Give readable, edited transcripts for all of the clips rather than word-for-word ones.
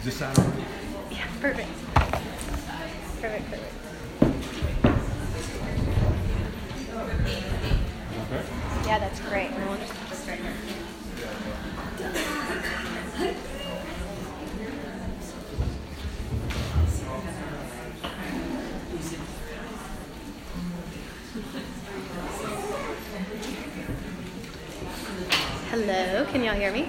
Does this sound okay? Yeah, perfect. Perfect. Okay. Yeah, that's great. And we'll just put this right here. Hello, can y'all hear me?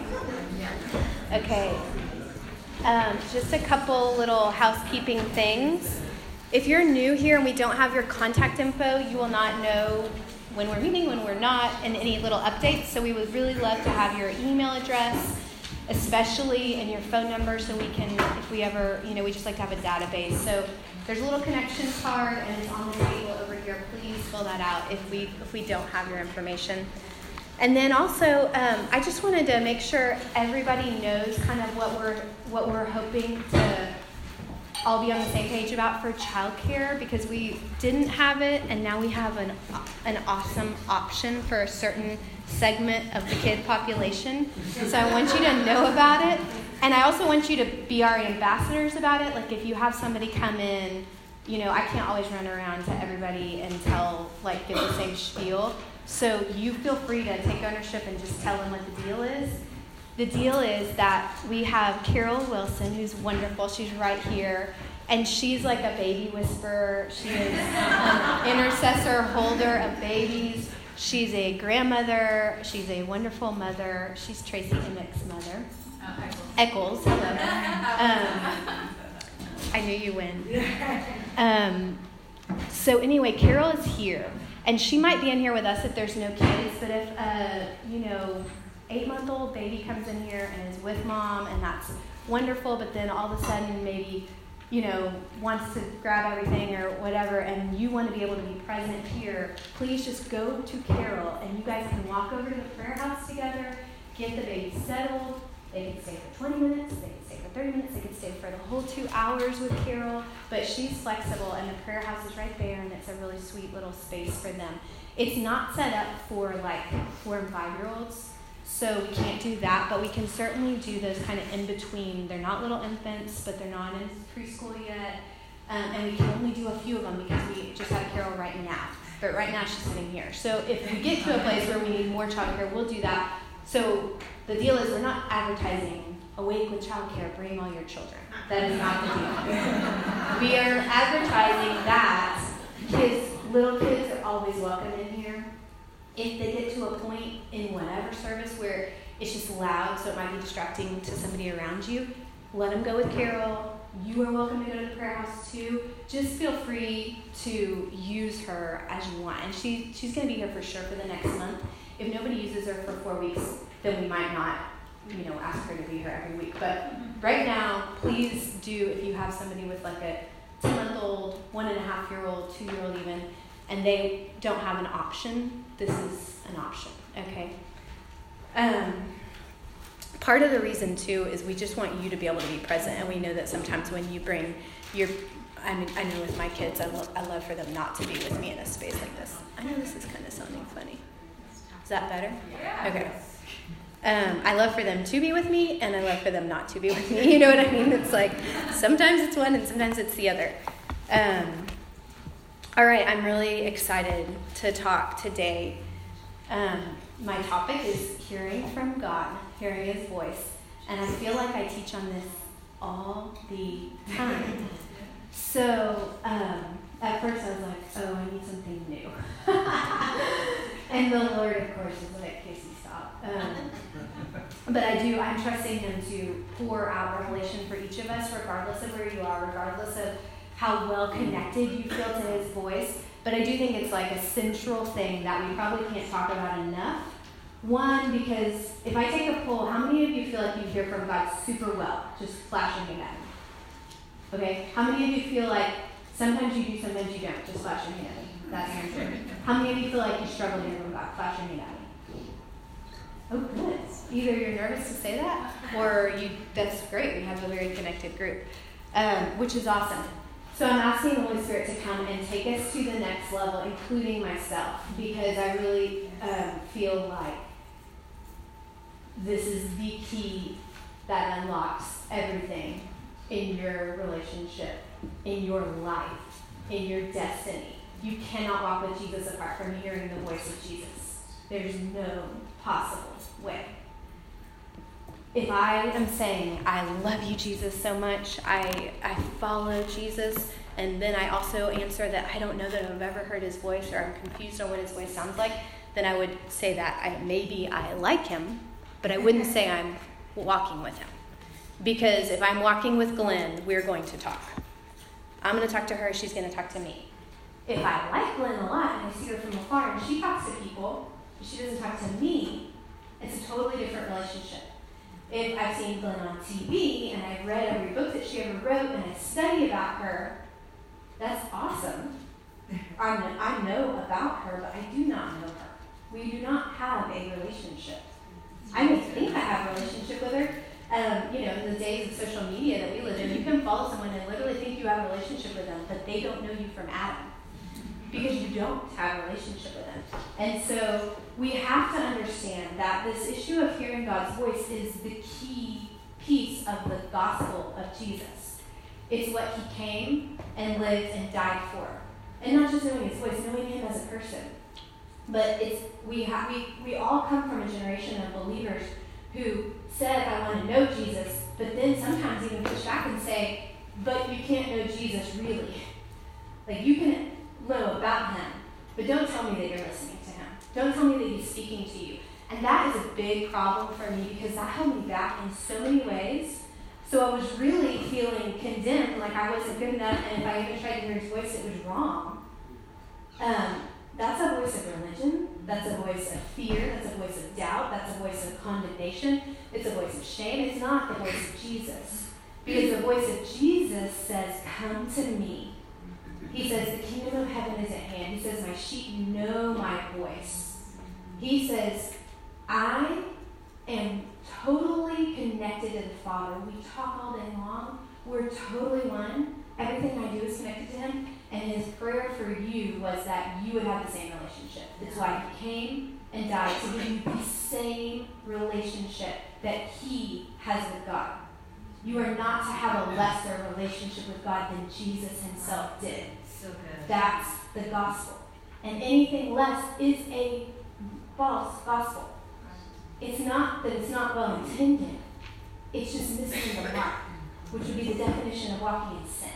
Okay. Just a couple little housekeeping things. If you're new here and we don't have your contact info, you will not know when we're meeting, when we're not, and any little updates. So we would really love to have your email address, especially, and your phone number, so we can, if we ever, we just like to have a database. So there's a little connection card, and it's on the table over here. Please fill that out if we don't have your information. And then also, I just wanted to make sure everybody knows kind of what we're hoping to all be on the same page about for childcare, because we didn't have it, and now we have an awesome option for a certain segment of the kid population. So I want you to know about it, and I also want you to be our ambassadors about it. Like if you have somebody come in, I can't always run around to everybody and give the same spiel. So you feel free to take ownership and just tell them what the deal is. The deal is that we have Carol Wilson, who's wonderful. She's right here. And she's like a baby whisperer. She is an intercessor holder of babies. She's a grandmother. She's a wonderful mother. She's Tracy Emick's mother. Eccles, hello. I knew you win. So anyway, Carol is here. And she might be in here with us if there's no kids, but if 8-month-old baby comes in here and is with mom, and that's wonderful, but then all of a sudden maybe, wants to grab everything or whatever, and you want to be able to be present here, please just go to Carol, and you guys can walk over to the prayer house together, get the baby settled. They can stay for 20 minutes, they can stay for 30 minutes, they can stay for the whole 2 hours with Carol, but she's flexible, and the prayer house is right there, and it's a really sweet little space for them. It's not set up for 4 and 5-year-olds, so we can't do that, but we can certainly do those kind of in between. They're not little infants, but they're not in preschool yet, and we can only do a few of them because we just have Carol right now. But right now she's sitting here. So if we get to a place where we need more childcare, we'll do that. So the deal is we're not advertising Awake with Childcare, bring all your children. That is not the deal. We are advertising that little kids are always welcome in here. If they get to a point in whatever service where it's just loud, so it might be distracting to somebody around you, let them go with Carol. You are welcome to go to the prayer house too. Just feel free to use her as you want. And she's going to be here for sure for the next month. If nobody uses her for 4 weeks, then we might not, ask her to be here every week. But right now, please do, if you have somebody with like a 10-month-old, 1.5-year-old, 2-year-old even, and they don't have an option, this is an option, okay? Part of the reason, too, is we just want you to be able to be present, and we know that sometimes when you bring I know with my kids, I love for them not to be with me in a space like this. I know this is kind of sounding funny. Is that better? Yeah. Okay. I love for them to be with me, and I love for them not to be with me. You know what I mean? It's like sometimes it's one and sometimes it's the other. All right, I'm really excited to talk today. My topic is hearing from God, hearing His voice. And I feel like I teach on this all the time. So at first I was like, oh, I need something new. And the Lord, of course, is like, Casey, stop. But I'm trusting Him to pour out revelation for each of us, regardless of where you are, regardless of how well connected you feel to His voice. But I do think it's like a central thing that we probably can't talk about enough. One, because if I take a poll, how many of you feel like you hear from God super well? Just flashing it at me. Okay? How many of you feel like sometimes you do, sometimes you don't? Just flashing it at me. That's the answer. How many of you feel like you struggle to hear from God? Flashing it at me. Oh, good. Either you're nervous to say that, or that's great. We have a very connected group, which is awesome. So I'm asking the Holy Spirit to come and take us to the next level, including myself, because I really feel like this is the key that unlocks everything in your relationship, in your life, in your destiny. You cannot walk with Jesus apart from hearing the voice of Jesus. There's no possible way. If I am saying, I love you, Jesus, so much, I follow Jesus, and then I also answer that I don't know that I've ever heard his voice, or I'm confused on what his voice sounds like, then I would say that maybe I like him, but I wouldn't say I'm walking with him. Because if I'm walking with Glenn, we're going to talk. I'm going to talk to her, she's going to talk to me. If I like Glenn a lot and I see her from afar and she talks to people, but she doesn't talk to me, it's a totally different relationship. If I've seen Glenn on TV and I've read every book that she ever wrote and I study about her, that's awesome. I know about her, but I do not know her. We do not have a relationship. I may think I have a relationship with her. In the days of social media that we live in, you can follow someone and literally think you have a relationship with them, but they don't know you from Adam. Because you don't have a relationship with them. And so we have to understand that this issue of hearing God's voice is the key piece of the gospel of Jesus. It's what he came and lived and died for. And not just knowing his voice, knowing him as a person. But we all come from a generation of believers who said, I want to know Jesus, but then sometimes even push back and say, but you can't know Jesus really. Like, you can know about him, but don't tell me that you're listening to him. Don't tell me that he's speaking to you. And that is a big problem for me because that held me back in so many ways. So I was really feeling condemned, like I wasn't good enough, and if I even tried to hear his voice, it was wrong. That's a voice of religion. That's a voice of fear. That's a voice of doubt. That's a voice of condemnation. It's a voice of shame. It's not the voice of Jesus. Because the voice of Jesus says, come to me. He says, the kingdom of heaven is at hand. He says, my sheep know my voice. He says, I am totally connected to the Father. We talk all day long. We're totally one. Everything I do is connected to him. And his prayer for you was that you would have the same relationship. That's why he came and died, to give you the same relationship that he has with God. You are not to have a lesser relationship with God than Jesus himself did. So good. That's the gospel. And anything less is a false gospel. It's not that it's not well intended. It's just missing the mark, which would be the definition of walking in sin.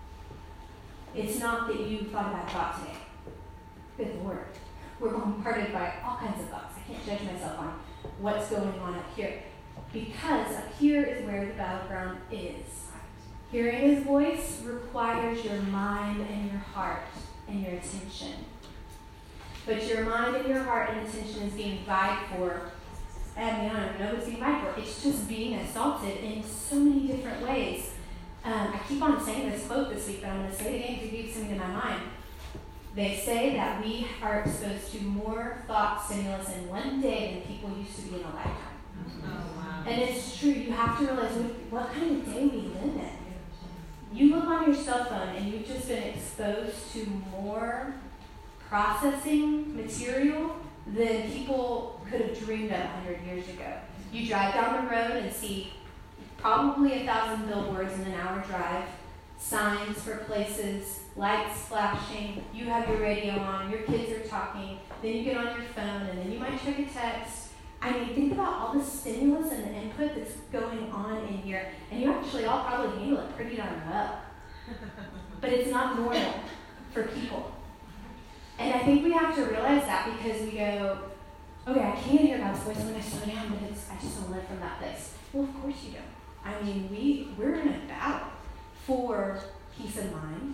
It's not that you thought about God today. Good Lord. We're bombarded by all kinds of thoughts. I can't judge myself on what's going on up here. Because up here is where the battleground is. Hearing his voice requires your mind and your heart and your attention. But your mind and your heart and attention is being vied for. I don't know what's being vied for. It's just being assaulted in so many different ways. I keep on saying this quote this week, but I'm going to say it again because it keeps coming to my mind. They say that we are exposed to more thought stimulus in one day than people used to be in a lifetime. Oh, wow. And it's true. You have to realize what kind of day we live in. You look on your cell phone and you've just been exposed to more processing material than people could have dreamed of 100 years ago. You drive down the road and see probably 1,000 billboards in an hour drive, signs for places, lights flashing, you have your radio on, your kids are talking, then you get on your phone, and then you might check a text. I mean, think about all the stimulus and the input that's going on in here, and you actually all probably handle it pretty darn well. But it's not normal for people. And I think we have to realize that because we go, okay, I can't hear God's voice when I slow down, but I just don't live from that place. Well, of course you don't. I mean, we're in a battle for peace of mind.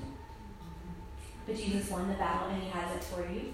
But Jesus won the battle and he has it for you.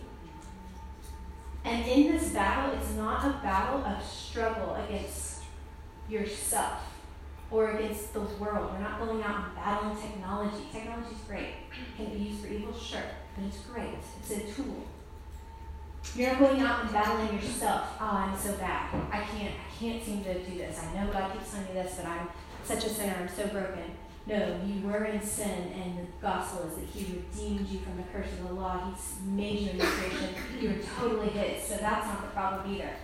And in this battle, it's not a battle of struggle against yourself or against the world. We're not going out and battling technology. Technology's great. Can it be used for evil? Sure. But it's great. It's a tool. You're not going out and battling yourself. Oh, I'm so bad. I can't seem to do this. I know God keeps telling me this, but I'm such a sinner. I'm so broken. No, you were in sin, and the gospel is that he redeemed you from the curse of the law. He's made you a new creation. You were totally his, so that's not the problem either.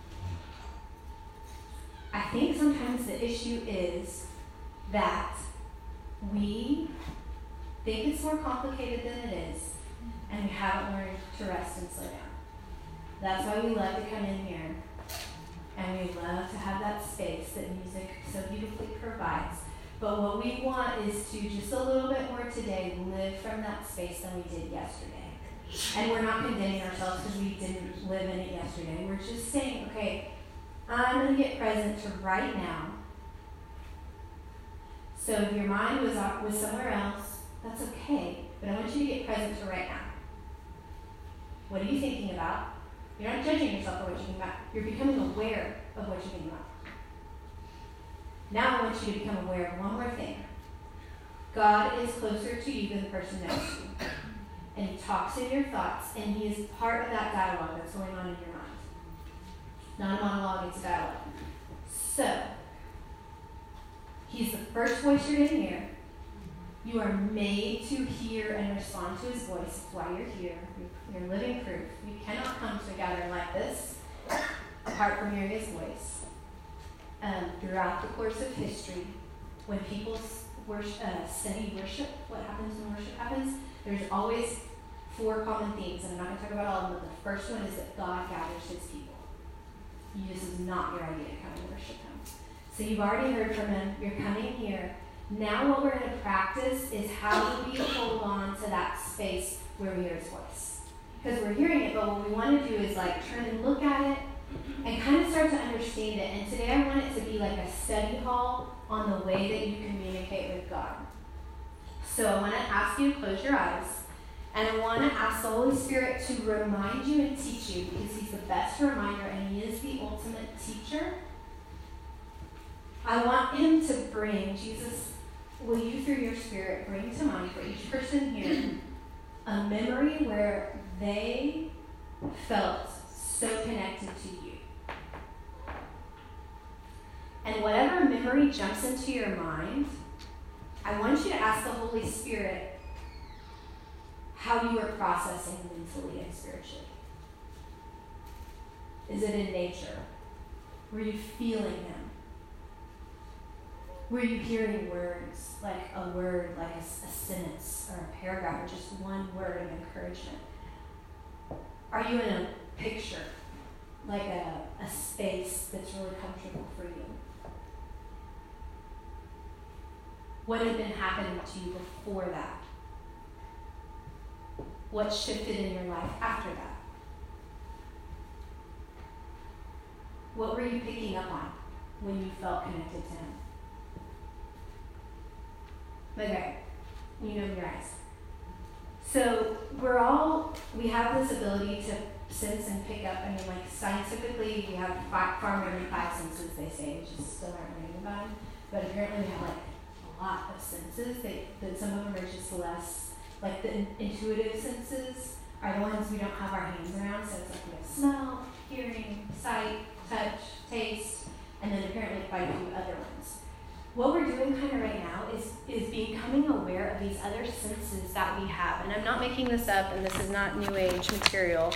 I think sometimes the issue is that we think it's more complicated than it is, and we haven't learned to rest and slow down. That's why we love to come in here, and we love to have that space that music so beautifully provides. But what we want is to, just a little bit more today, live from that space than we did yesterday. And we're not condemning ourselves because we didn't live in it yesterday. We're just saying, okay, I'm going to get present to right now. So if your mind was somewhere else, that's okay. But I want you to get present to right now. What are you thinking about? You're not judging yourself for what you're thinking about. You're becoming aware of what you're thinking about. Now I want you to become aware of one more thing. God is closer to you than the person next to you. And he talks in your thoughts, and he is part of that dialogue that's going on in your mind. Not a monologue, it's a dialogue. So, he's the first voice you're going to hear. You are made to hear and respond to his voice. That's why you're here. You're living proof. You cannot come to a gathering like this apart from hearing his voice. Throughout the course of history, when people study worship, what happens when worship happens, there's always 4 common themes, and I'm not going to talk about all of them, but the first one is that God gathers his people. This is not your idea to come and worship him. So you've already heard from him. You're coming here. Now what we're going to practice is how do we hold on to that space where we hear his voice. Because we're hearing it, but what we want to do is like turn and look at it and kind of start to understand it. And today I want it to be like a study hall on the way that you communicate with God. So I want to ask you to close your eyes, and I want to ask the Holy Spirit to remind you and teach you, because he's the best reminder and he is the ultimate teacher. I want him to bring, Jesus, will you through your Spirit bring to mind for each person here a memory where they felt so connected to you. And whatever memory jumps into your mind, I want you to ask the Holy Spirit how you are processing mentally and spiritually. Is it in nature? Were you feeling him? Were you hearing words, like a word, like a sentence or a paragraph, or just one word of encouragement? Are you in a picture, like a space that's really comfortable for you? What had been happening to you before that? What shifted in your life after that? What were you picking up on when you felt connected to him? Okay, you know your eyes. So we have this ability to sense and pick up. I mean, like scientifically, we have far more than 5 senses, they say, which is still aren't reading about them. But apparently we have like a lot of senses. That some of them are just less, like the intuitive senses are the ones we don't have our hands around. So it's like we have smell, hearing, sight, touch, taste, and then apparently quite a few other ones. What we're doing kind of right now is becoming aware of these other senses that we have. And I'm not making this up, and this is not New Age material.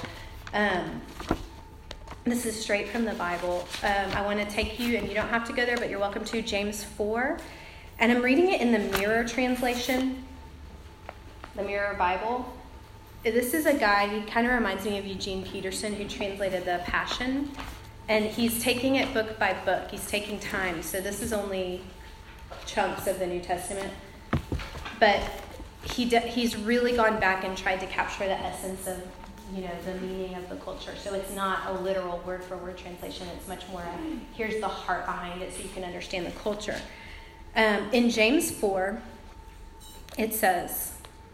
This is straight from the Bible. I want to take you, and you don't have to go there, but you're welcome to, James 4. And I'm reading it in the Mirror translation, the Mirror Bible. This is a guy, he kind of reminds me of Eugene Peterson, who translated the Passion. And he's taking it book by book. He's taking time. So this is only chunks of the New Testament, but he's really gone back and tried to capture the essence of, the meaning of the culture. So it's not a literal word for word translation. It's much more here's the heart behind it so you can understand the culture. In James 4, it says,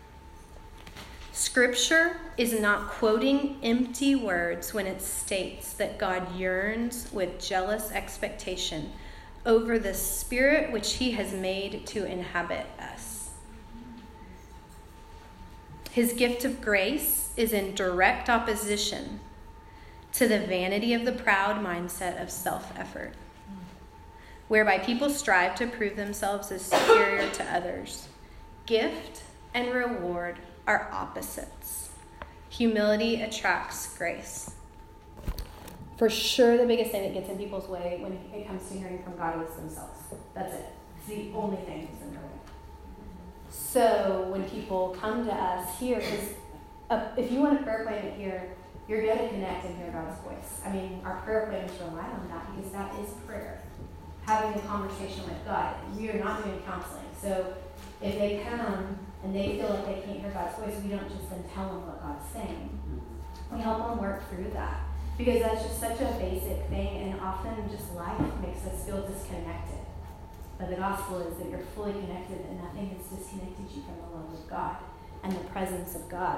Scripture is not quoting empty words when it states that God yearns with jealous expectation over the Spirit which he has made to inhabit us. His gift of grace is in direct opposition to the vanity of the proud mindset of self-effort, whereby people strive to prove themselves as superior to others. Gift and reward are opposites. Humility attracts grace. For sure, the biggest thing that gets in people's way when it comes to hearing from God is themselves. That's it. It's the only thing that's in their way. So when people come to us here, because if you want a prayer appointment here, you're going to connect and hear God's voice. I mean, our prayer appointments rely on that because that is prayer. Having a conversation with God. We are not doing counseling. So if they come and they feel like they can't hear God's voice, we don't just then tell them what God's saying. We help them work through that. Because that's just such a basic thing, and often just life makes us feel disconnected. But the gospel is that you're fully connected and nothing has disconnected you from the love of God and the presence of God.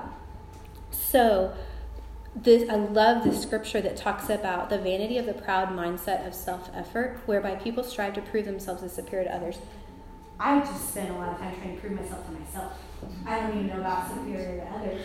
So I love this scripture that talks about the vanity of the proud mindset of self-effort, whereby people strive to prove themselves as superior to others. I just spend a lot of time trying to prove myself to myself. I don't even know about superior to others.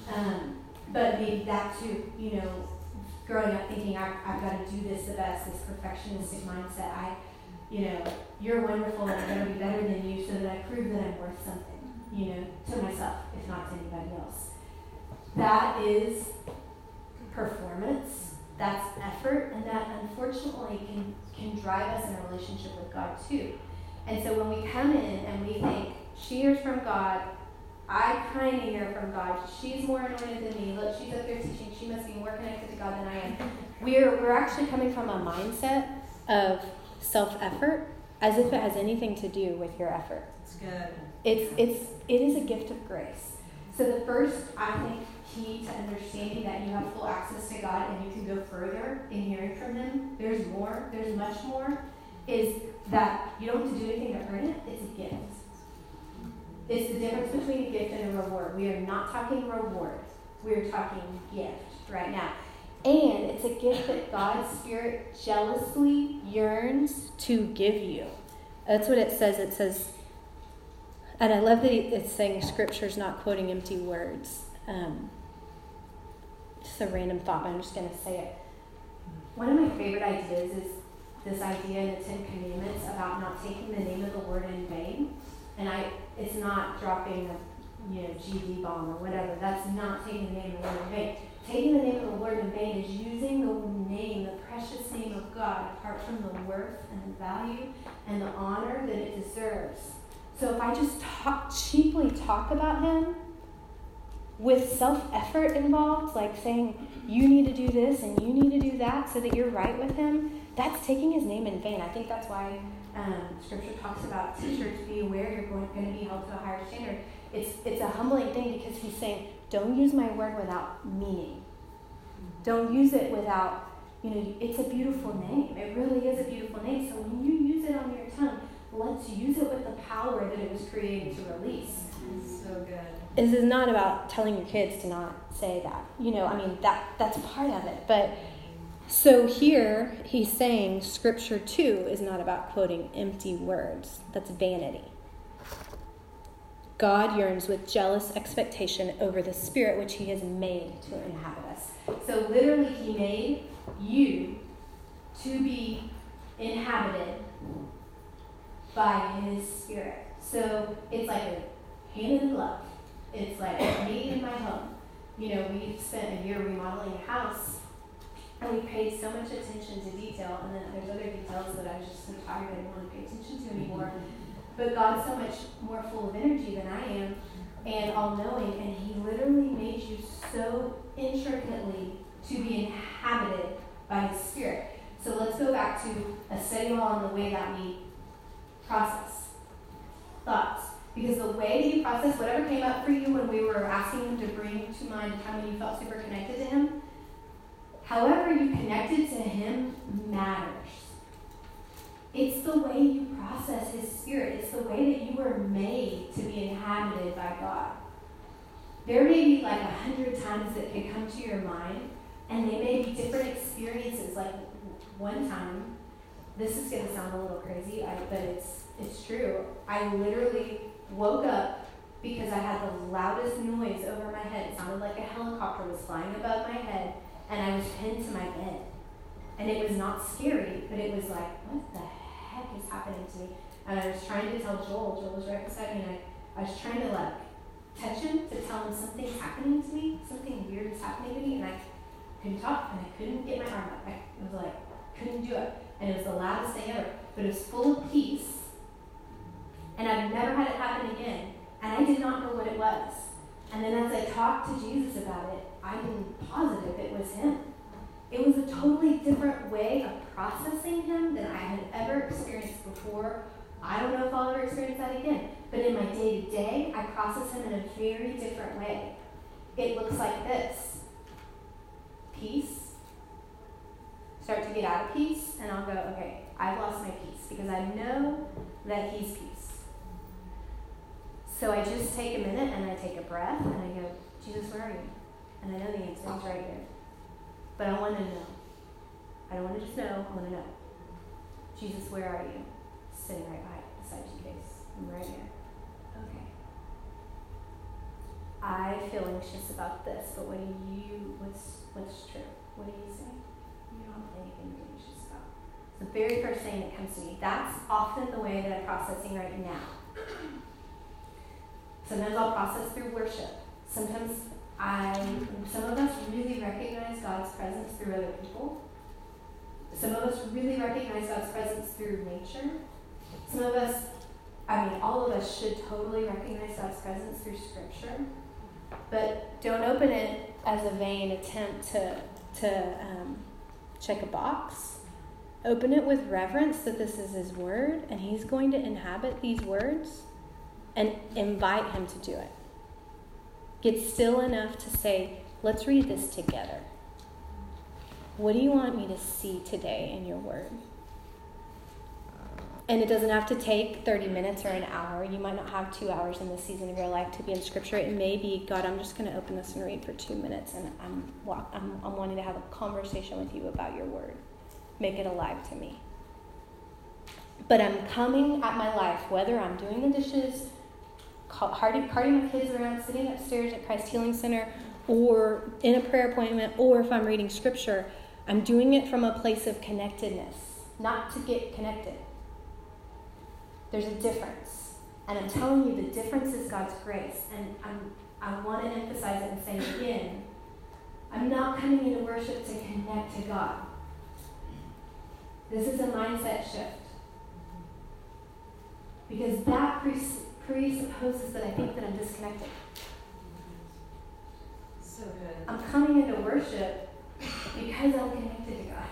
But maybe that too, growing up thinking I've got to do this the best, this perfectionistic mindset. You're wonderful and I'm going to be better than you so that I prove that I'm worth something, to myself, if not to anybody else. That is performance, that's effort, and that unfortunately can drive us in a relationship with God too. And so when we come in and we think, she hears from God, I kind of hear from God, she's more anointed than me, look, she's up there teaching, she must be more connected to God than I am. We're actually coming from a mindset of self-effort as if it has anything to do with your effort. It's good. It is a gift of grace. So the first, I think, key to understanding that you have full access to God and you can go further in hearing from Him, there's much more, is that you don't have to do anything to earn it, it's a gift. It's the difference between a gift and a reward. We are not talking reward. We're talking gift right now. And it's a gift that God's Spirit jealously yearns to give you. That's what it says. It says, and I love that it's saying Scripture's not quoting empty words. Just a random thought, but I'm just going to say it. One of my favorite ideas is this idea in the Ten Commandments about not taking the name of the Lord in vain. And it's not dropping a GD bomb or whatever. That's not taking the name of the Lord in vain. Taking the name of the Lord in vain is using the name, the precious name of God, apart from the worth and the value and the honor that it deserves. So if I just cheaply talk about Him with self-effort involved, like saying you need to do this and you need to do that so that you're right with Him, that's taking His name in vain. I think that's why Scripture talks about teachers, be aware you're going to be held to a higher standard. It's a humbling thing because He's saying, don't use my word without meaning. Don't use it without, it's a beautiful name. It really is a beautiful name. So when you use it on your tongue, let's use it with the power that it was created to release. It's so good. This is not about telling your kids to not say that. That's part of it. But so here he's saying Scripture too is not about quoting empty words. That's vanity. God yearns with jealous expectation over the Spirit which He has made to inhabit us. So literally He made you to be inhabited by His Spirit. So it's like a hand in glove. It's like me in my home. We spent a year remodeling a house and we paid so much attention to detail, and then there's other details that I was just so tired I didn't want to pay attention to anymore. But God's so much more full of energy than I am and all-knowing, and He literally made you so intricately to be inhabited by His Spirit. So let's go back to a study hall and the way that we process thoughts. Because the way you process whatever came up for you when we were asking Him to bring to mind the time when you felt super connected to Him, however you connected to Him matters. It's the way you process His Spirit. It's the way that you were made to be inhabited by God. There may be like 100 times that can come to your mind, and they may be different experiences. Like one time, this is going to sound a little crazy, but it's true. I literally woke up because I had the loudest noise over my head. It sounded like a helicopter was flying above my head, and I was pinned to my bed. And it was not scary, but it was like, what the heck is happening to me? And I was trying to tell Joel. Joel was right beside me, and I was trying to touch him to tell him something's happening to me, something weird is happening to me, and I couldn't talk, and I couldn't get my arm up. I was like, couldn't do it. And it was the loudest thing ever, but it was full of peace. And I've never had it happen again. And I did not know what it was. And then as I talked to Jesus about it, I'm positive it was him. It was a totally different way of processing him than I had ever experienced before. I don't know if I'll ever experience that again. But in my day-to-day, I process him in a very different way. It looks like this. Peace. Start to get out of peace, and I'll go, okay, I've lost my peace because I know that he's peace. So I just take a minute and I take a breath and I go, Jesus, where are you? And I know the answer is right here. But I want to know. I don't want to just know, I want to know. Jesus, where are you? Sitting right beside you, Case. I'm right here. Okay. I feel anxious about this, but what's true? What do you say? You don't have anything to be anxious about. It's the very first thing that comes to me. That's often the way that I'm processing right now. Sometimes I'll process through worship. Sometimes some of us really recognize God's presence through other people. Some of us really recognize God's presence through nature. Some of us, all of us should totally recognize God's presence through Scripture. But don't open it as a vain attempt to check a box. Open it with reverence that this is his word, and he's going to inhabit these words, and invite him to do it. Get still enough to say, let's read this together. What do you want me to see today in your word? And it doesn't have to take 30 minutes or an hour. You might not have 2 hours in this season of your life to be in Scripture. It may be, God, I'm just going to open this and read for 2 minutes, and I'm wanting to have a conversation with you about your word. Make it alive to me. But I'm coming at my life, whether I'm doing the dishes, carting my kids around, sitting upstairs at Christ Healing Center, or in a prayer appointment, or if I'm reading Scripture, I'm doing it from a place of connectedness, not to get connected. There's a difference. And I'm telling you, the difference is God's grace. And I want to emphasize it and say again, I'm not coming into worship to connect to God. This is a mindset shift. Because that presupposes that I think that I'm disconnected. So good. I'm coming into worship because I'm connected to God.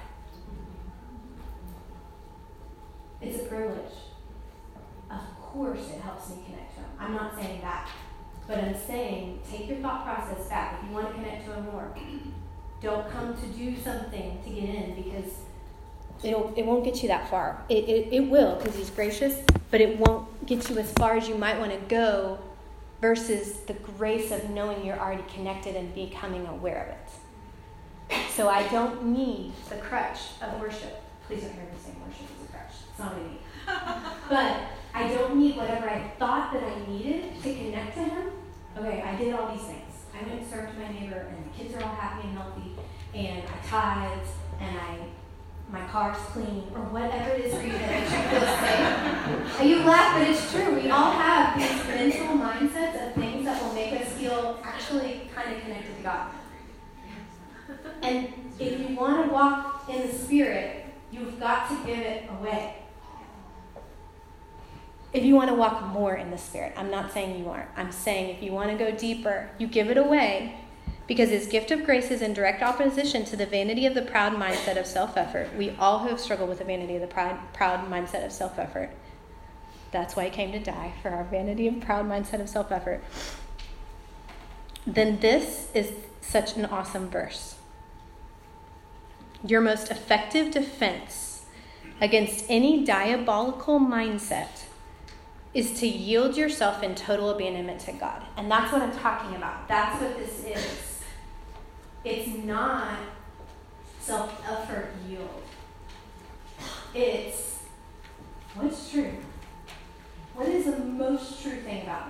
It's a privilege. Of course it helps me connect to him. I'm not saying that. But I'm saying, take your thought process back. If you want to connect to him more, don't come to do something to get in, because it won't get you that far. It will, because he's gracious, but it won't get you as far as you might want to go versus the grace of knowing you're already connected and becoming aware of it. So I don't need the crutch of worship. Please don't hear me saying worship is a crutch. It's not what I need. But I don't need whatever I thought that I needed to connect to him. Okay, I did all these things. I went and served my neighbor, and the kids are all happy and healthy, and I tithed, and my car's clean, or whatever it is for you that makes you feel safe. And you laugh, but it's true. We all have these mental mindsets of things that will make us feel actually kind of connected to God. And if you want to walk in the Spirit, you've got to give it away. If you want to walk more in the Spirit, I'm not saying you aren't. I'm saying if you want to go deeper, you give it away, because his gift of grace is in direct opposition to the vanity of the proud mindset of self-effort. We all have struggled with the vanity of the proud mindset of self-effort. That's why he came to die, for our vanity and proud mindset of self-effort. Then this is such an awesome verse. Your most effective defense against any diabolical mindset is to yield yourself in total abandonment to God. And that's what I'm talking about. That's what this is. It's not self-effort yield. It's, what's true? What is the most true thing about me?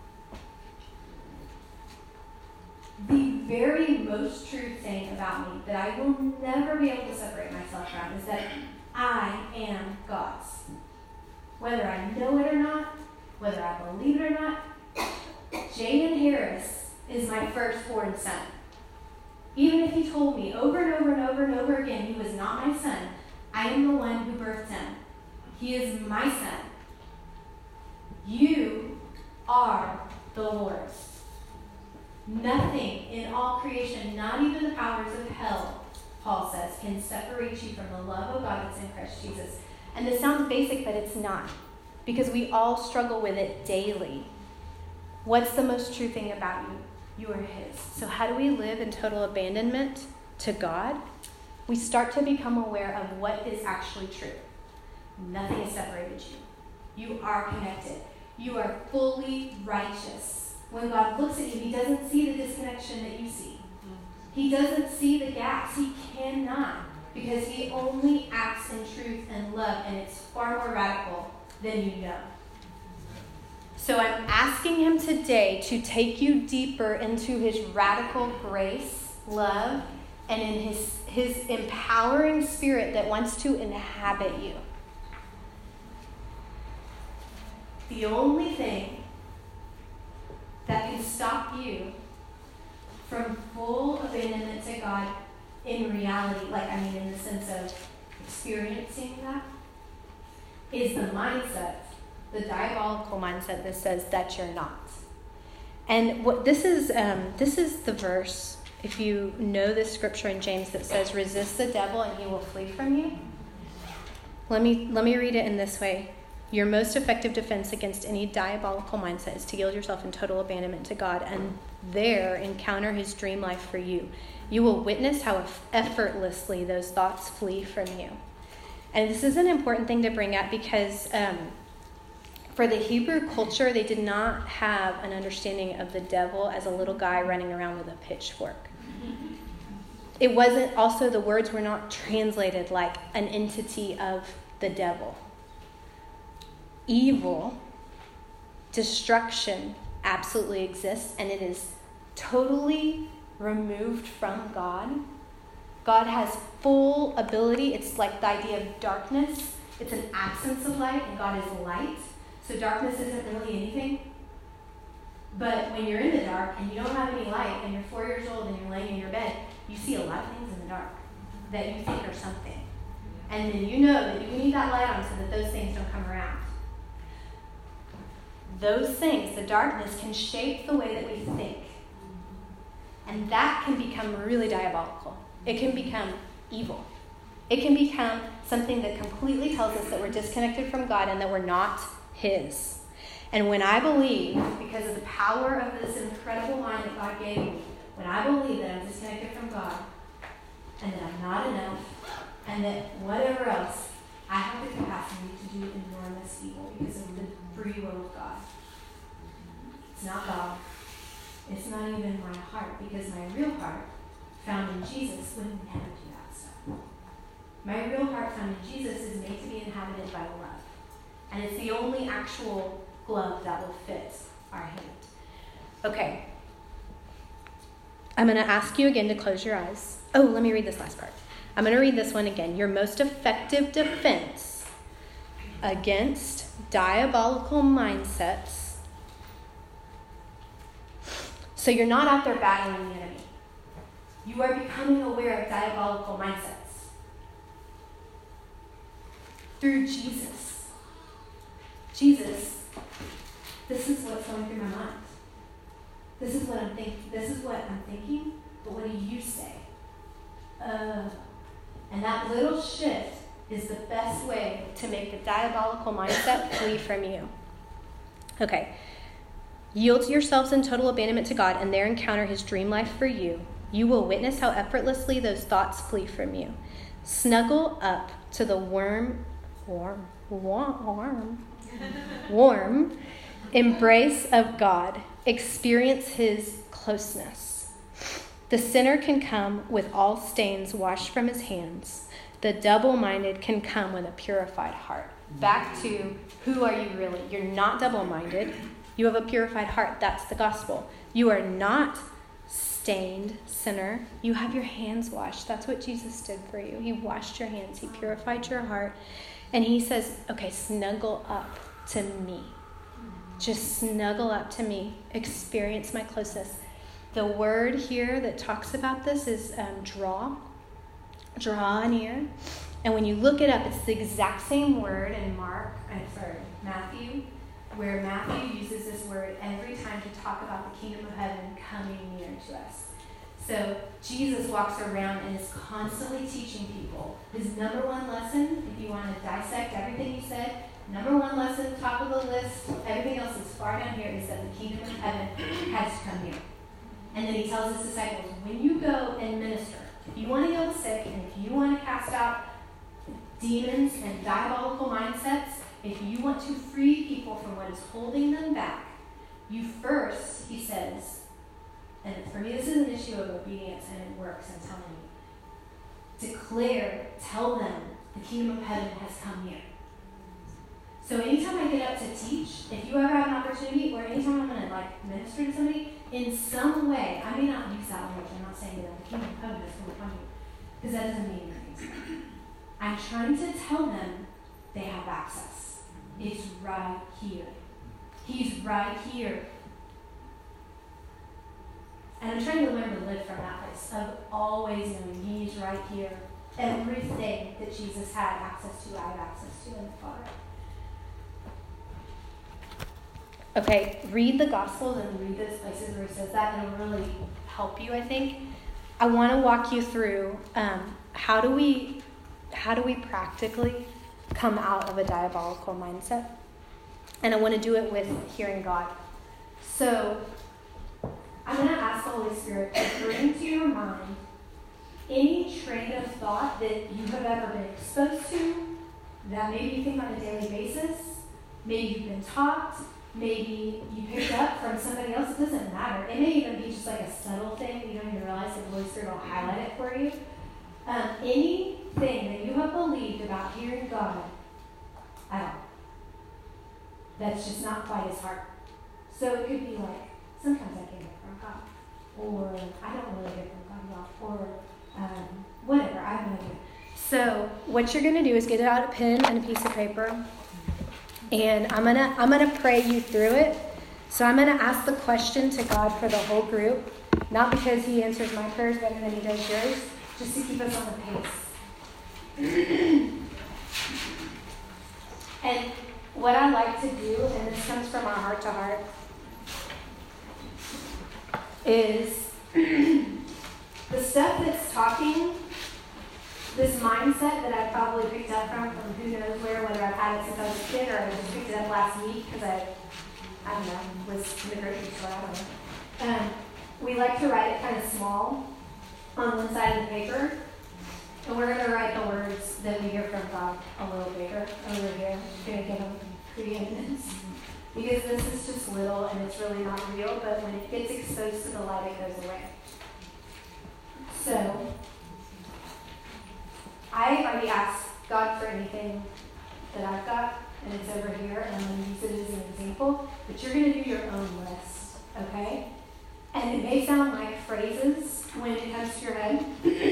The very most true thing about me that I will never be able to separate myself from is that I am God's. Whether I know it or not, whether I believe it or not, Jaden Harris is my firstborn son. Even if he told me over and over and over and over again he was not my son, I am the one who birthed him. He is my son. You are the Lord's. Nothing in all creation, not even the powers of hell, Paul says, can separate you from the love of God that's in Christ Jesus. And this sounds basic, but it's not, because we all struggle with it daily. What's the most true thing about you? You are his. So how do we live in total abandonment to God? We start to become aware of what is actually true. Nothing has separated you. You are connected. You are fully righteous. When God looks at you, he doesn't see the disconnection that you see. He doesn't see the gaps. He cannot, because he only acts in truth and love, and it's far more radical than you know. So I'm asking him today to take you deeper into his radical grace, love, and in his empowering spirit that wants to inhabit you. The only thing that can stop you from full abandonment to God in reality, in the sense of experiencing that, is the mindset, the diabolical mindset that says that you're not. And what this is the verse, if you know this scripture in James that says, resist the devil and he will flee from you. Let me read it in this way. Your most effective defense against any diabolical mindset is to yield yourself in total abandonment to God and there encounter his dream life for you. You will witness how effortlessly those thoughts flee from you. And this is an important thing to bring up because for the Hebrew culture, they did not have an understanding of the devil as a little guy running around with a pitchfork. It wasn't, also the words were not translated like an entity of the devil. Evil, destruction absolutely exists, and it is totally removed from God. God has full ability. It's like the idea of darkness. It's an absence of light, and God is light. So darkness isn't really anything. But when you're in the dark and you don't have any light and you're 4 years old and you're laying in your bed, you see a lot of things in the dark that you think are something. And then you know that you need that light on so that those things don't come around. Those things, the darkness, can shape the way that we think. And that can become really diabolical. It can become evil. It can become something that completely tells us that we're disconnected from God and that we're not his. And when I believe, because of the power of this incredible mind that God gave me, when I believe that I'm disconnected from God and that I'm not enough and that whatever else, I have the capacity to do enormous evil because of the free will of God. It's not God. It's not even my heart, because my real heart found in Jesus would never do that stuff. My real heart found in Jesus is made to be inhabited by love. And it's the only actual glove that will fit our hand. Okay. I'm going to ask you again to close your eyes. Oh, let me read this last part. I'm going to read this one again. Your most effective defense against diabolical mindsets. So you're not out there battling the enemy. You are becoming aware of diabolical mindsets through Jesus. Jesus, this is what's going through my mind. This is what I'm thinking, but what do you say? And that little shift is the best way to make the diabolical mindset flee from you. Okay. Yield yourselves in total abandonment to God and there encounter his dream life for you. You will witness how effortlessly those thoughts flee from you. Snuggle up to the warm embrace of God. Experience his closeness. The sinner can come with all stains washed from his hands. The double-minded can come with a purified heart. Back to, who are you really? You're not double-minded. You have a purified heart. That's the gospel. You are not stained, sinner. You have your hands washed. That's what Jesus did for you. He washed your hands. He purified your heart. And he says, okay, snuggle up to me. Just snuggle up to me. Experience my closeness. The word here that talks about this is draw. Draw near. And when you look it up, it's the exact same word in Matthew. where Matthew uses this word every time to talk about the kingdom of heaven coming near to us. So Jesus walks around and is constantly teaching people. His number one lesson, if you want to dissect everything he said, number one lesson, top of the list, everything else is far down here, is that the kingdom of heaven has to come near. And then he tells his disciples, when you go and minister, if you want to heal the sick, and if you want to cast out demons and diabolical mindsets, if you want to free people from what is holding them back, you first, he says, and for me this is an issue of obedience and it works, I'm telling you, tell them the kingdom of heaven has come near. So anytime I get up to teach, if you ever have an opportunity, or anytime I'm going to minister to somebody, in some way, I may not use that language, I'm not saying that the kingdom of heaven is going to come near, because that doesn't mean anything. I'm trying to tell them they have access. It's right here. He's right here. And I'm trying to learn to live from that place of always knowing he's right here. Everything that Jesus had access to, I have access to in the Father. Okay, read the Gospels and read those places where he says that, and it'll really help you, I think. I want to walk you through how do we practically come out of a diabolical mindset. And I want to do it with hearing God. So I'm going to ask the Holy Spirit to bring to your mind any train of thought that you have ever been exposed to, that maybe you think on a daily basis, maybe you've been taught, maybe you picked up from somebody else. It doesn't matter. It may even be just like a subtle thing. You don't even realize that the Holy Spirit will highlight it for you. Anything that you have believed about hearing God at all, that's just not quite as hard. So it could be like, sometimes I can hear from God, or I don't really hear from God at all, or whatever, I have no idea. So what you're going to do is get out a pen and a piece of paper, and I'm gonna pray you through it. So I'm going to ask the question to God for the whole group, not because he answers my prayers better than he does yours, just to keep us on the pace. And what I like to do, and this comes from our heart to heart, is the stuff that's talking, this mindset that I probably picked up from who knows where, whether I've had it since I was a kid or I just picked it up last week because I don't know, was in the grocery store, I don't know. We like to write it kind of small on one side of the paper. And we're going to write the words that we hear from God a little bigger over here. I'm going to give them preeminence. Because this is just little and it's really not real, but when it gets exposed to the light, it goes away. So, I already asked God for anything that I've got, and it's over here, and I'm going to use it as an example, but you're going to do your own list, okay? And it may sound like phrases when it comes to your head.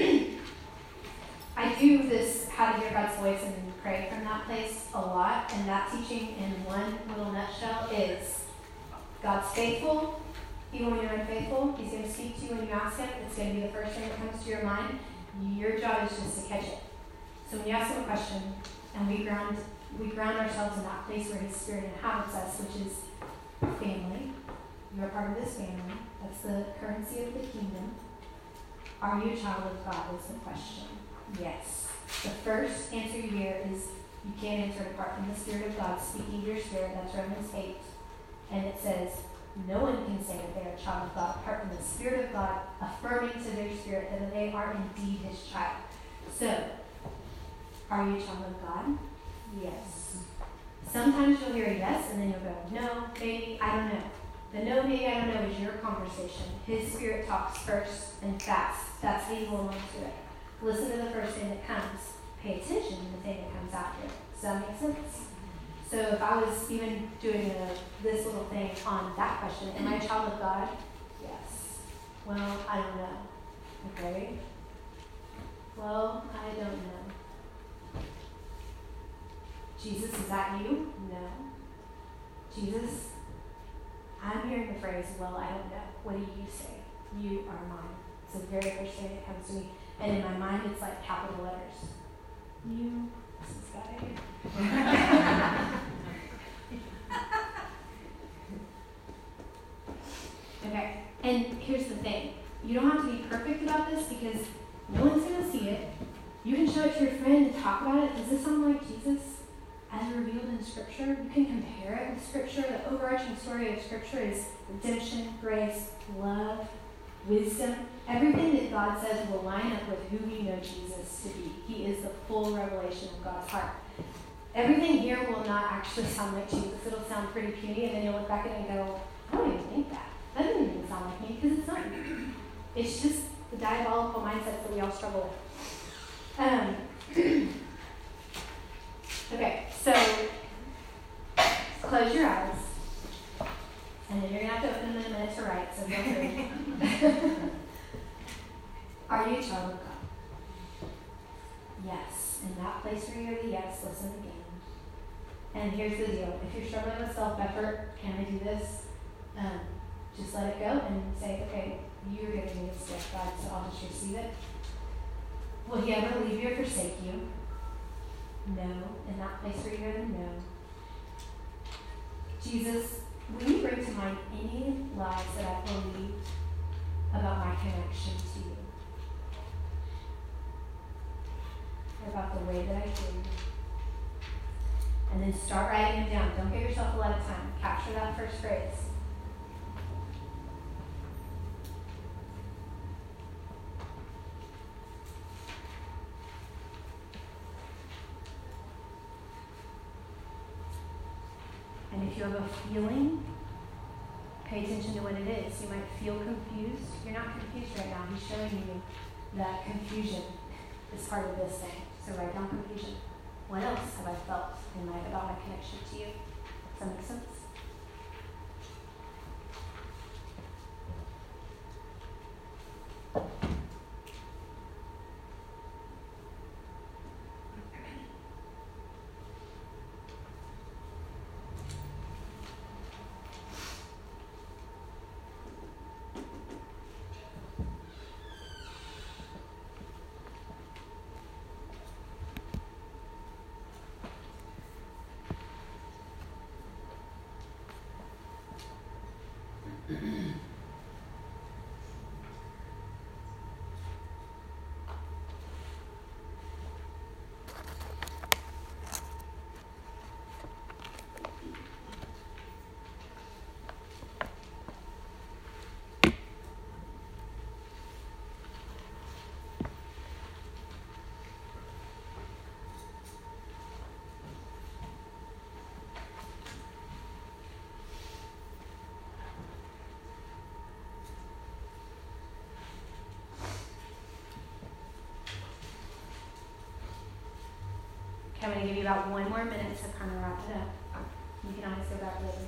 I do this how to hear God's voice and pray from that place a lot, and that teaching in one little nutshell is God's faithful. Even when you're unfaithful, he's going to speak to you when you ask him. It's going to be the first thing that comes to your mind. Your job is just to catch it. So when you ask him a question, and we ground ourselves in that place where his Spirit inhabits us, which is family. You are part of this family. That's the currency of the kingdom. Are you a child of God is the question. Yes. The first answer you hear is you can't answer it apart from the Spirit of God speaking to your spirit. That's Romans 8. And it says, no one can say that they are a child of God apart from the Spirit of God affirming to their spirit that they are indeed his child. So, are you a child of God? Yes. Sometimes you'll hear a yes, and then you'll go, no, maybe, I don't know. The no, maybe, I don't know is your conversation. His Spirit talks first and fast. That's how you hold on to it. Listen to the first thing that comes. Pay attention to the thing that comes after. Does that make sense? So if I was even doing this little thing on that question, am I a child of God? Yes. Well, I don't know. Okay. Well, I don't know. Jesus, is that you? No. Jesus, I'm hearing the phrase, well, I don't know. What do you say? You are mine. It's the very first thing that comes to me. And in my mind, it's like capital letters. You, this guy. in Scripture, you can compare it with Scripture. The overarching story of Scripture is redemption, grace, love, wisdom. Everything that God says will line up with who we know Jesus to be. He is the full revelation of God's heart. Everything here will not actually sound like Jesus. It'll sound pretty puny, and then you'll look back at it and go, I don't even think that. That doesn't even sound like me, because it's not. It's just the diabolical mindsets that we all struggle with. Okay, so close your eyes. And then you're going to have to open them in a minute to write, so don't worry. Are you a child of God? Yes. In that place where you're the yes, listen again. And here's the deal. If you're struggling with self-effort, can I do this? Just let it go and say, okay, you're giving me this gift, God, so I'll just receive it. Will He ever leave you or forsake you? No. In that place where you're the no. Jesus, will you bring to mind any lies that I believe about my connection to you? Or about the way that I hear you? And then start writing them down. Don't give yourself a lot of time. Capture that first phrase. And if you have a feeling, pay attention to what it is. You might feel confused. You're not confused right now. He's showing you that confusion is part of this thing. So write down confusion. What else have I felt about my connection to you? Does that make sense? Okay, I'm going to give you about 1 more minute to kind of wrap it up. You can always go back later.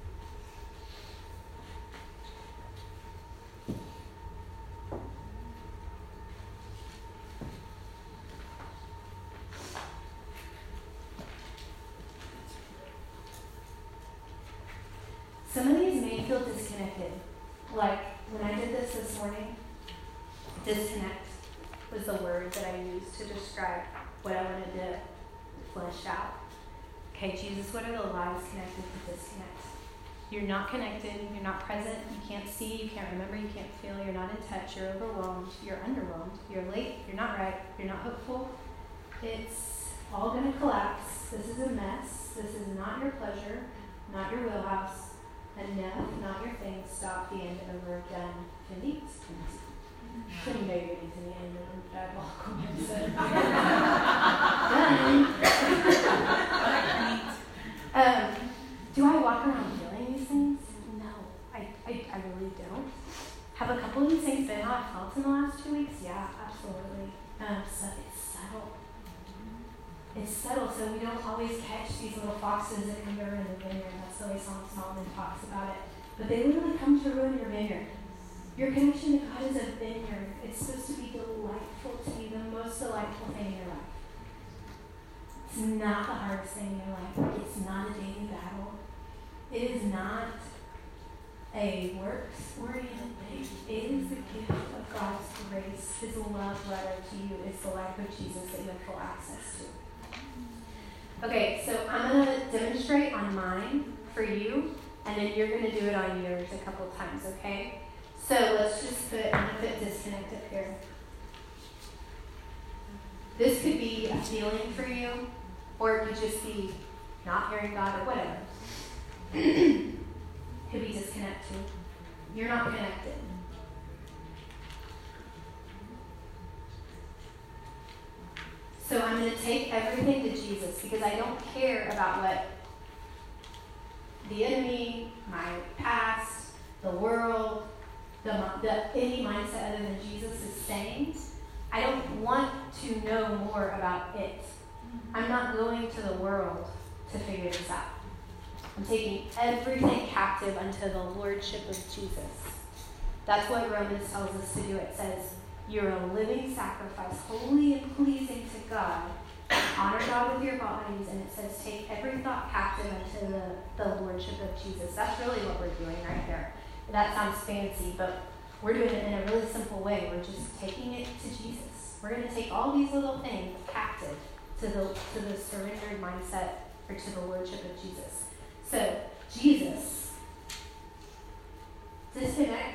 Some of these may feel disconnected. Like when I did this morning, disconnect was the word that I used to describe what I wanted to flesh out. Okay, Jesus, what are the lies connected to disconnect? You're not connected, you're not present, you can't see, you can't remember, you can't feel, you're not in touch, you're overwhelmed, you're underwhelmed, you're late, you're not right, you're not hopeful. It's all going to collapse. This is a mess. This is not your pleasure, not your wheelhouse. Enough, not your thing. Stop, the end, over, done. Finite. Shouldn't know you're getting to the end of the diabolical mindset. Done. Do I walk around feeling these things? No, I really don't. Have a couple of these things been how I felt in the last 2 weeks? Yeah, absolutely. So it's subtle. It's subtle, so we don't always catch these little foxes that come to ruin the vineyard. That's the way Solomon talks about it. But they literally come to ruin your vineyard. Your connection to God is a vineyard. It's supposed to be delightful to you, the most delightful thing in your life. It's not the hardest thing in your life. It's not a daily battle. It is not a works-oriented thing. It is the gift of God's grace. His love letter to you is the life of Jesus that you have full access to. Okay, so I'm going to demonstrate on mine for you, and then you're going to do it on yours a couple times, okay? So let's just I'm going to put disconnect up here. This could be a feeling for you, or it could just be not hearing God or whatever. Could be disconnected. You're not connected. So I'm going to take everything to Jesus because I don't care about what the enemy, my past, the world, any mindset other than Jesus is saying. I don't want to know more about it. I'm not going to the world to figure this out. I'm taking everything captive unto the lordship of Jesus. That's what Romans tells us to do. It says, you're a living sacrifice, holy and pleasing to God. Honor God with your bodies. And it says, take every thought captive unto the lordship of Jesus. That's really what we're doing right there. That sounds fancy, but we're doing it in a really simple way. We're just taking it to Jesus. We're going to take all these little things captive to the surrendered mindset or to the lordship of Jesus. So, Jesus, disconnect,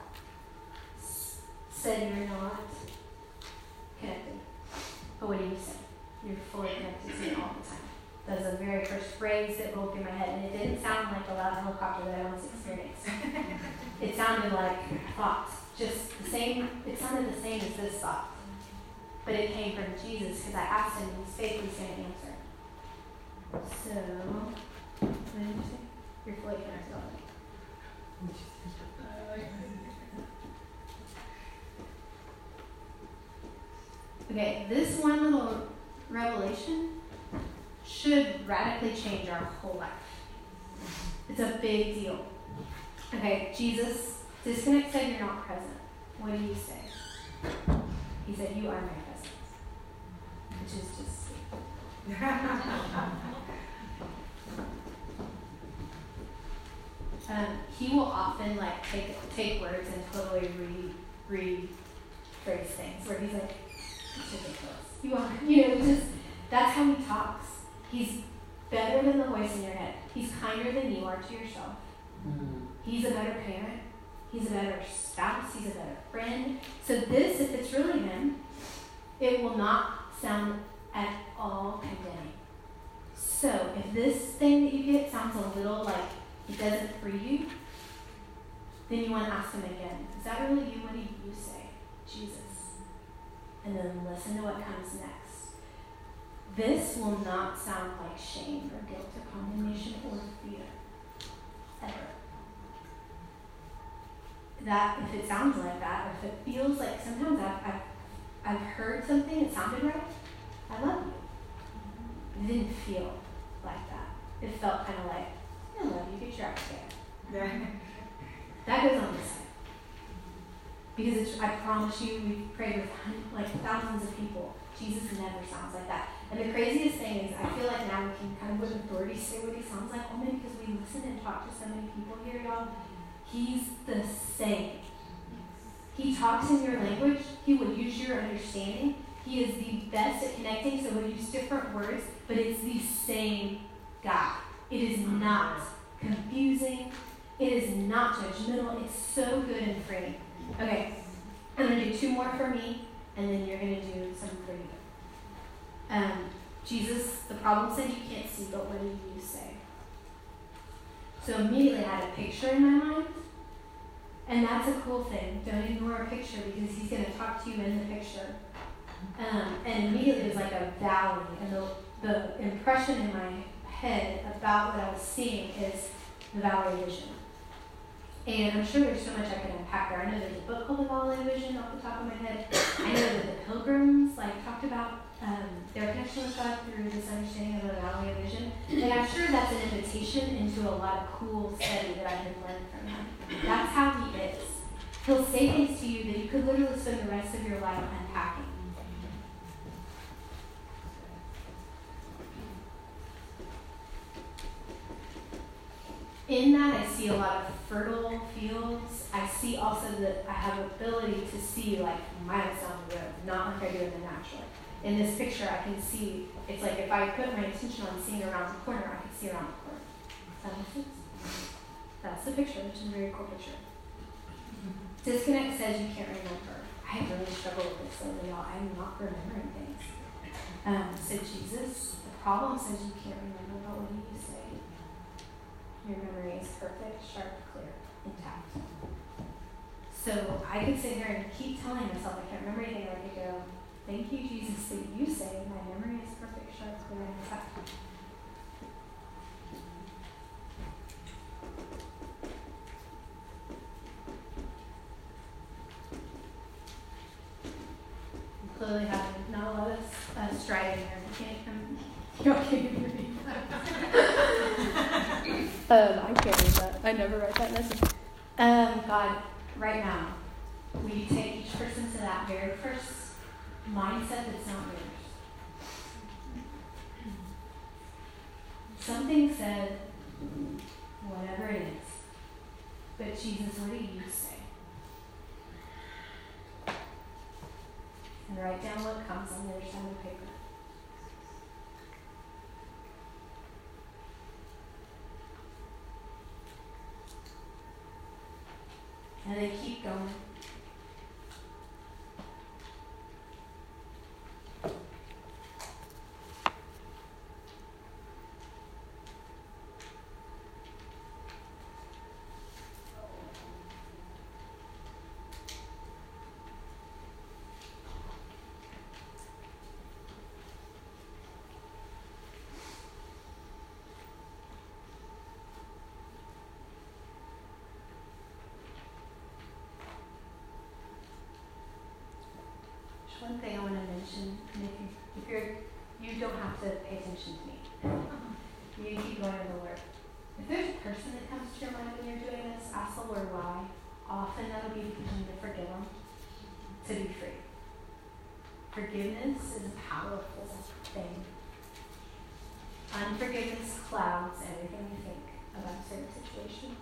said you're not connected. But what do you say? You're fully connected to me all the time. That was the very first phrase that rolled through my head, and it didn't sound like a loud helicopter that I once experienced. It sounded like thought, just the same. It sounded the same as this thought, but it came from Jesus because I asked him, and he's faithfully going to answer. So, what did you say? You're fully connected already. Okay, this one little revelation should radically change our whole life. It's a big deal. Okay, Jesus, disconnect said you're not present. What do you say? He said, you are my presence. Which is just sweet. He will often take words and totally rephrase things where he's like, it's ridiculous. You are, just that's how he talks. He's better than the voice in your head. He's kinder than you are to yourself. Mm-hmm. He's a better parent. He's a better spouse. He's a better friend. So this, if it's really him, it will not sound at all condemning. So if this thing that you get sounds a little like it doesn't free you, then you want to ask him again, is that really you? What do you say? Jesus. And then listen to what comes next. This will not sound like shame or guilt or condemnation or fear. Ever. That, if it sounds like that, or if it feels like sometimes I've heard something, it sounded right, I love you. It didn't feel like that. It felt kind of like, I love you, get your act together. That goes on this side. Because I promise you, we've prayed with thousands of people. Jesus never sounds like that. And the craziest thing is, I feel like now we can kind of with authority say what he sounds like, only because we listen and talk to so many people here, y'all. He's the same. He talks in your language. He will use your understanding. He is the best at connecting, so he'll use different words, but it's the same God. It is not confusing. It is not judgmental. It's so good and freeing. Okay, I'm going to do two more for me, and then you're going to do some for you. Jesus, the problem said you can't see, but what do you say? So immediately I had a picture in my mind, and that's a cool thing. Don't ignore a picture because he's going to talk to you in the picture. And immediately it was like a valley, and the impression in my head about what I was seeing is the Valley of Vision. And I'm sure there's so much I can unpack there. I know there's a book called The Valley of Vision off the top of my head. I know that the Pilgrims talked about their connection with God through this understanding of the Valley of Vision. And I'm sure that's an invitation into a lot of cool study that I can learn from him. That's how he is. He'll say things to you that you could literally spend the rest of your life unpacking. In that, I see a lot of fertile fields. I see also that I have ability to see miles down the road, not like I do in the natural. In this picture, I can see, it's like if I put my attention on seeing around the corner, I can see around the corner. Does that make sense? That's the picture, which is a very cool picture. Disconnect says you can't remember. I really struggle with this lately, y'all. I'm not remembering things. So Jesus, the problem says you can't remember, but what do you say? Your memory is perfect, sharp, clear, intact. So I could sit here and keep telling myself I can't remember anything, or I could go, thank you, Jesus, that you say my memory is perfect, sharp, clear, and intact. Clearly having not a lot of striving here. You all can't hear me. I can't read that. I never write that message. God, right now, will you take each person to that very first mindset that's not yours? Something said, whatever it is, but Jesus, what do you say? And write down what comes on the other side of the paper. And then keep going. One thing I want to mention, and you don't have to pay attention to me. You keep going to the Lord. If there's a person that comes to your mind when you're doing this, ask the Lord why. Often that'll be because you need to forgive them to be free. Forgiveness is a powerful thing. Unforgiveness clouds everything you think about a certain situation.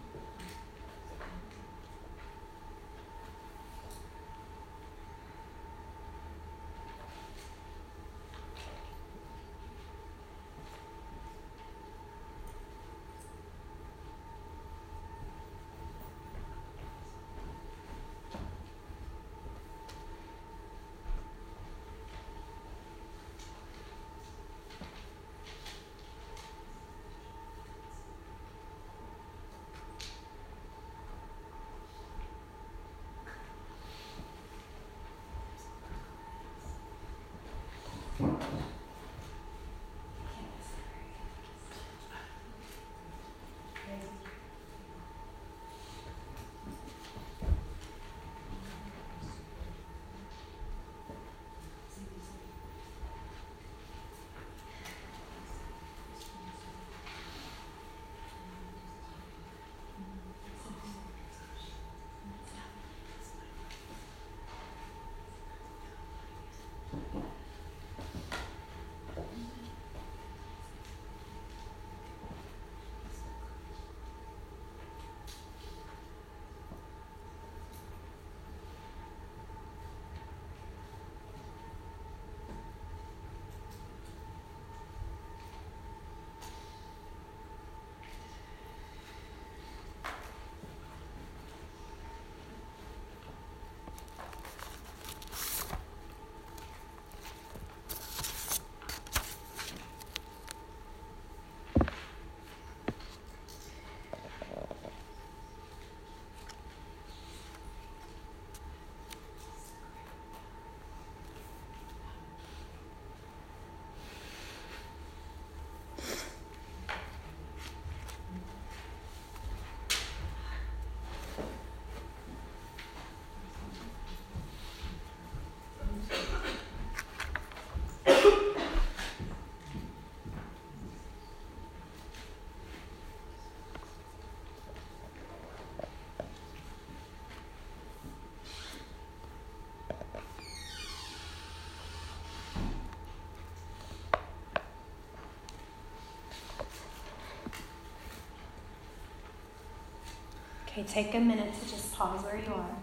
Okay, take a minute to just pause where you are.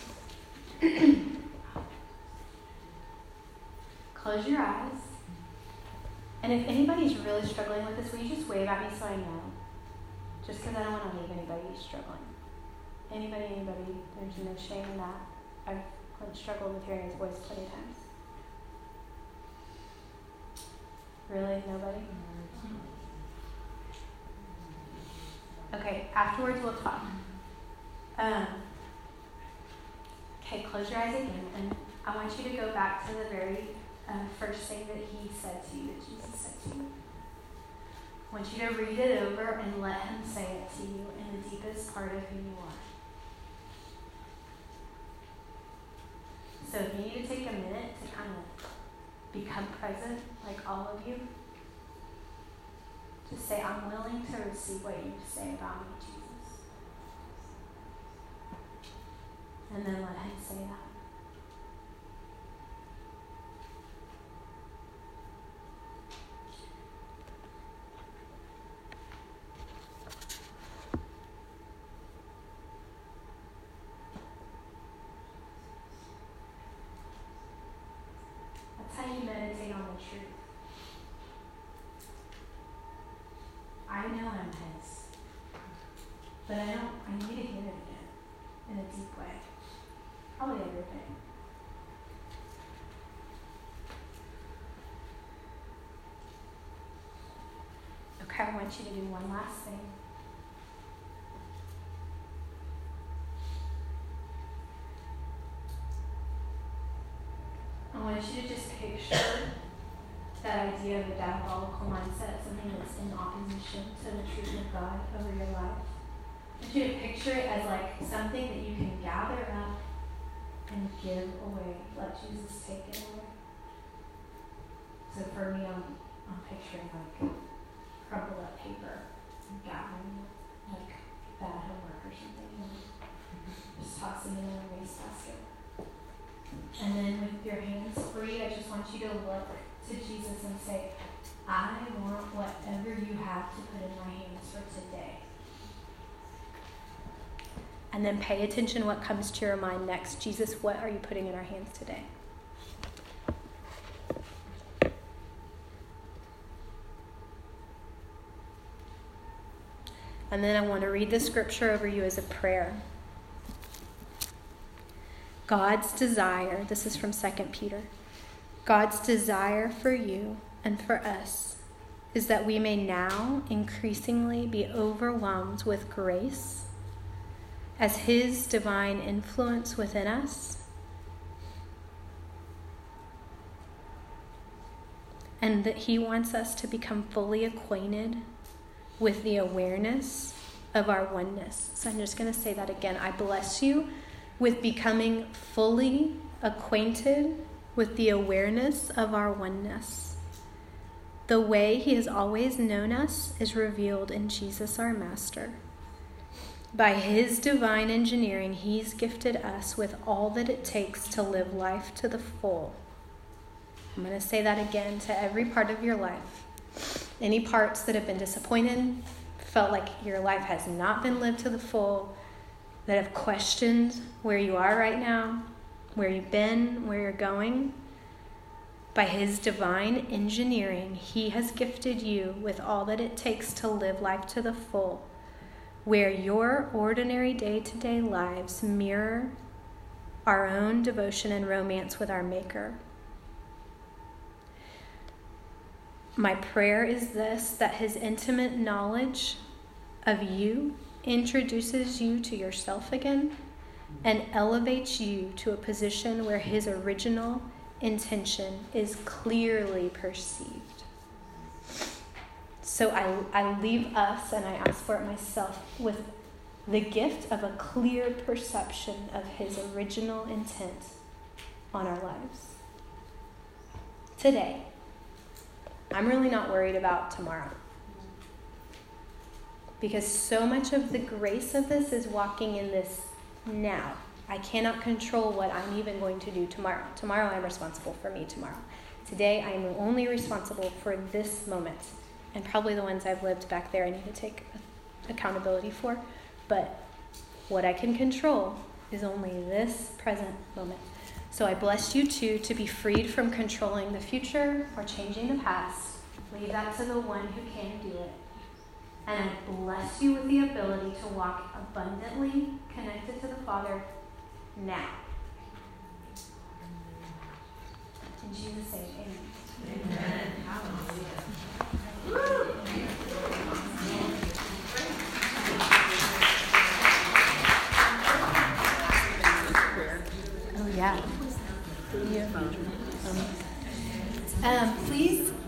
Close your eyes. And if anybody's really struggling with this, will you just wave at me so I know? Just because I don't want to leave anybody struggling. Anybody, there's no shame in that. I've struggled with hearing his voice plenty of times. Really? Nobody? Okay, afterwards we'll talk. Okay, close your eyes again, and I want you to go back to the very first thing that he said to you, that Jesus said to you. I want you to read it over and let him say it to you in the deepest part of who you are. So if you need to take a minute to kind of become present, like all of you, just say, I'm willing to receive what you say about me, Jesus. And then let him say that. That's how you meditate on the truth. I know I'm his, but I need to hear it again in a deep way. Probably every day. Okay, I want you to do one last thing. I want you to just picture that idea of a diabolical mindset, something that's in opposition to the truth of God over your life. I want you to picture it as like something that you can gather up and give away. Let Jesus take it away. So for me, I'm picturing like crumpled up paper and gathering like bad homework or something and just tossing it in a wastebasket. And then with your hands free, I just want you to look to Jesus and say, I want whatever you have to put in my hands for today. And then pay attention what comes to your mind next. Jesus, what are you putting in our hands today? And then I want to read the scripture over you as a prayer. God's desire, this is from 2 Peter. God's desire for you and for us is that we may now increasingly be overwhelmed with grace as his divine influence within us, and that he wants us to become fully acquainted with the awareness of our oneness. So I'm just going to say that again. I bless you with becoming fully acquainted with the awareness of our oneness. The way he has always known us is revealed in Jesus our Master. By his divine engineering, he's gifted us with all that it takes to live life to the full. I'm going to say that again to every part of your life. Any parts that have been disappointed, felt like your life has not been lived to the full, that have questioned where you are right now, where you've been, where you're going. By his divine engineering, he has gifted you with all that it takes to live life to the full, where your ordinary day-to-day lives mirror our own devotion and romance with our Maker. My prayer is this, that his intimate knowledge of you introduces you to yourself again and elevates you to a position where his original intention is clearly perceived. So I leave us, and I ask for it myself, with the gift of a clear perception of his original intent on our lives. Today, I'm really not worried about tomorrow. Because so much of the grace of this is walking in this now. I cannot control what I'm even going to do tomorrow. Tomorrow I'm responsible for me tomorrow. Today I am only responsible for this moment. And probably the ones I've lived back there I need to take accountability for. But what I can control is only this present moment. So I bless you too to be freed from controlling the future or changing the past. Leave that to the one who can do it. And I bless you with the ability to walk abundantly connected to the Father now. In Jesus' name, amen. Amen. Oh, yeah.